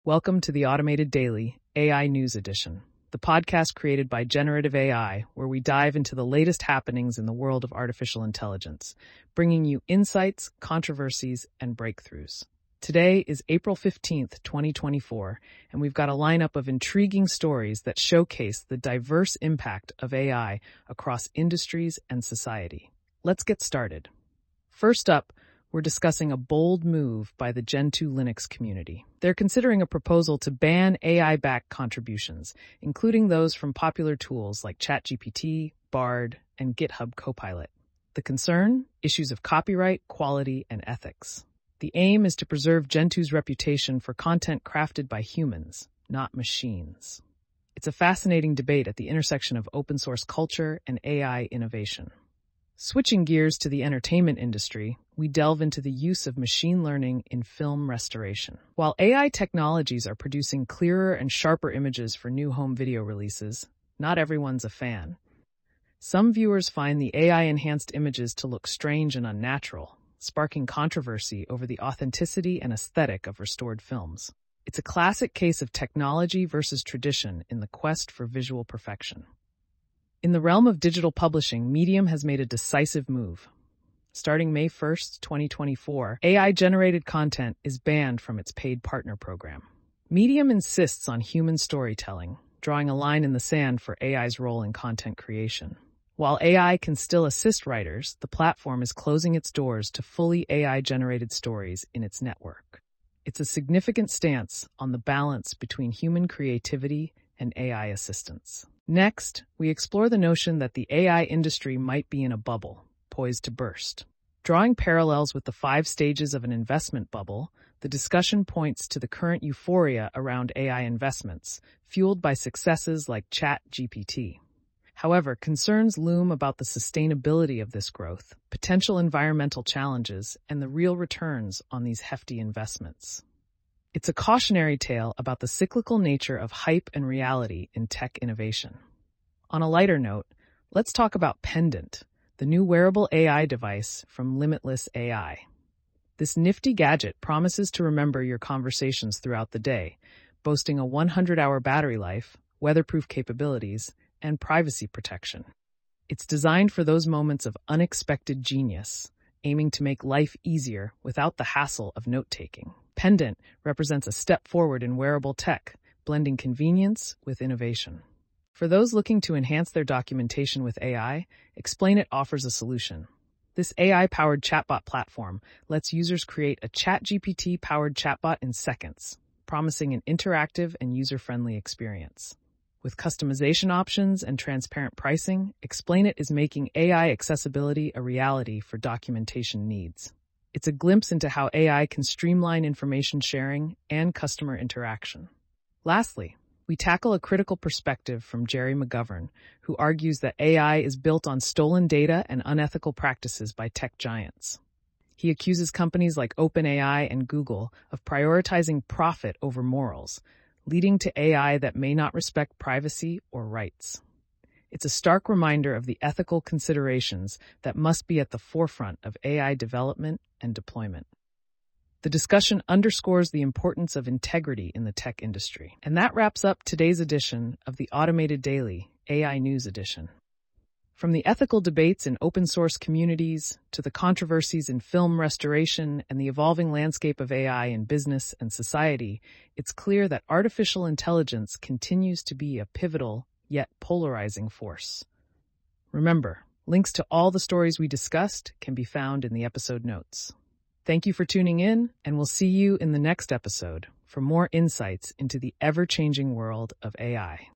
Welcome to the Automated Daily AI News Edition, the podcast created by Generative AI, where we dive into the latest happenings in the world of artificial intelligence, bringing you insights, controversies, and breakthroughs. Today is April 15th, 2024, and we've got a lineup of intriguing stories that showcase the diverse impact of AI across industries and society. Let's get started. First up, we're discussing a bold move by the Gentoo Linux community. They're considering a proposal to ban AI-backed contributions, including those from popular tools like ChatGPT, Bard, and GitHub Copilot. The concern? Issues of copyright, quality, and ethics. The aim is to preserve Gentoo's reputation for content crafted by humans, not machines. It's a fascinating debate at the intersection of open-source culture and AI innovation. Switching gears to the entertainment industry, we delve into the use of machine learning in film restoration. While AI technologies are producing clearer and sharper images for new home video releases, not everyone's a fan. Some viewers find the AI-enhanced images to look strange and unnatural, sparking controversy over the authenticity and aesthetic of restored films. It's a classic case of technology versus tradition in the quest for visual perfection. In the realm of digital publishing, Medium has made a decisive move. Starting May 1st, 2024, AI-generated content is banned from its paid partner program. Medium insists on human storytelling, drawing a line in the sand for AI's role in content creation. While AI can still assist writers, the platform is closing its doors to fully AI-generated stories in its network. It's a significant stance on the balance between human creativity and AI assistance. Next, we explore the notion that the AI industry might be in a bubble, poised to burst. Drawing parallels with the 5 stages of an investment bubble, the discussion points to the current euphoria around AI investments, fueled by successes like ChatGPT. However, concerns loom about the sustainability of this growth, potential environmental challenges, and the real returns on these hefty investments. It's a cautionary tale about the cyclical nature of hype and reality in tech innovation. On a lighter note, let's talk about Pendant, the new wearable AI device from Limitless AI. This nifty gadget promises to remember your conversations throughout the day, boasting a 100-hour battery life, weatherproof capabilities, and privacy protection. It's designed for those moments of unexpected genius, aiming to make life easier without the hassle of note-taking. Pendant represents a step forward in wearable tech, blending convenience with innovation. For those looking to enhance their documentation with AI, Explain It offers a solution. This AI-powered chatbot platform lets users create a ChatGPT-powered chatbot in seconds, promising an interactive and user-friendly experience. With customization options and transparent pricing, Explain It is making AI accessibility a reality for documentation needs. It's a glimpse into how AI can streamline information sharing and customer interaction. Lastly, we tackle a critical perspective from Jerry McGovern, who argues that AI is built on stolen data and unethical practices by tech giants. He accuses companies like OpenAI and Google of prioritizing profit over morals, leading to AI that may not respect privacy or rights. It's a stark reminder of the ethical considerations that must be at the forefront of AI development and deployment. The discussion underscores the importance of integrity in the tech industry. And that wraps up today's edition of the Automated Daily AI News Edition. From the ethical debates in open source communities to the controversies in film restoration and the evolving landscape of AI in business and society, it's clear that artificial intelligence continues to be a pivotal yet polarizing force. Remember, links to all the stories we discussed can be found in the episode notes. Thank you for tuning in, and we'll see you in the next episode for more insights into the ever-changing world of AI.